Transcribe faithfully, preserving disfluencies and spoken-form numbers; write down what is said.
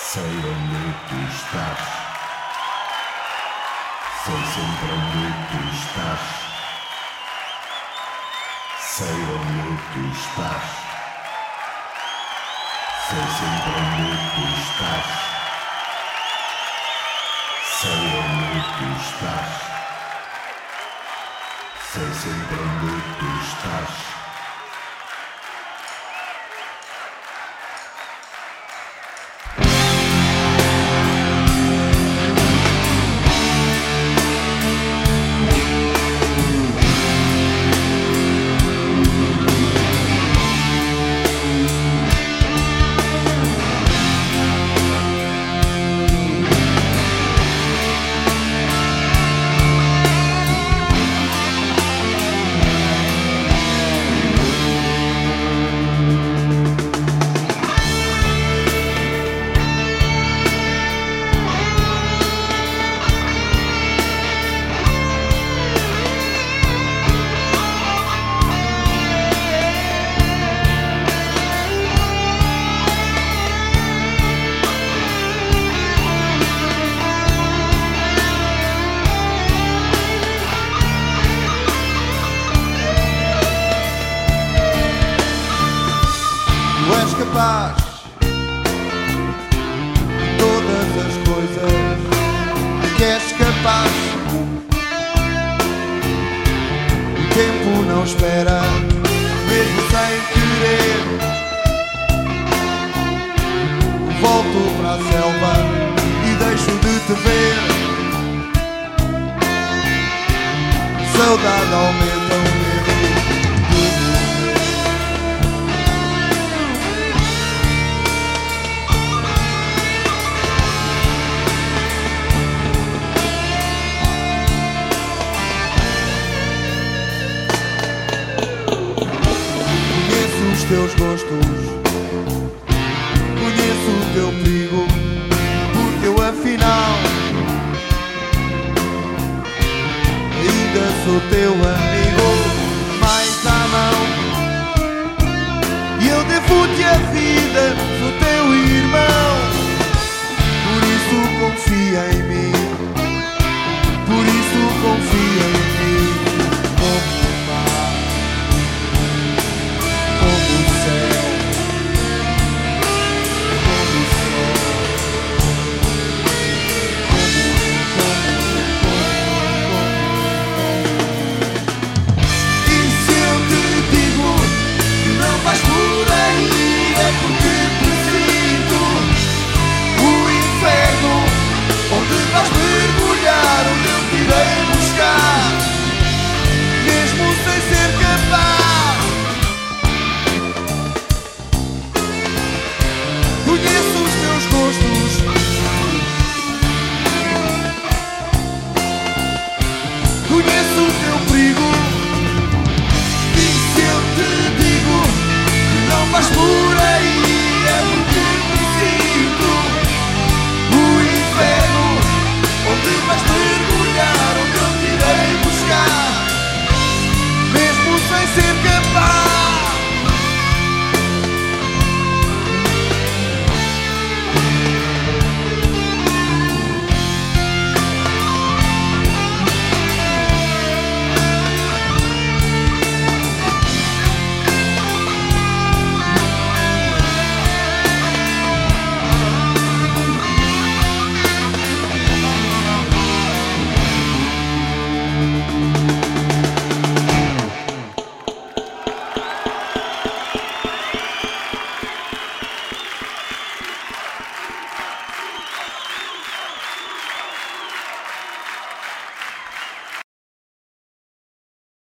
Sei onde tu estás. Sei sempre onde tu estás. Sei onde tu estás. Sei sempre onde tu estás. Sei onde tu estás. Sei sempre onde tu estás. Tu és capaz de todas as coisas que és capaz. O tempo não espera, mesmo sem querer. Volto para a selva e deixo de te ver. Saudade aumenta o medo. Os teus gostos, conheço o teu perigo, porque eu afinal ainda sou teu amigo. Mais à mão, e eu devo-te a vida, sou teu irmão. Por isso confia em mim, por isso confia em mim. Como o mar, como o céu, como o sol, como, como, como, como. E se eu te digo que não vais por aí, é porque preciso o inferno, onde vais mergulhar, onde eu te irei buscar, mesmo sem ser capaz. Conheço os teus gostos, conheço o teu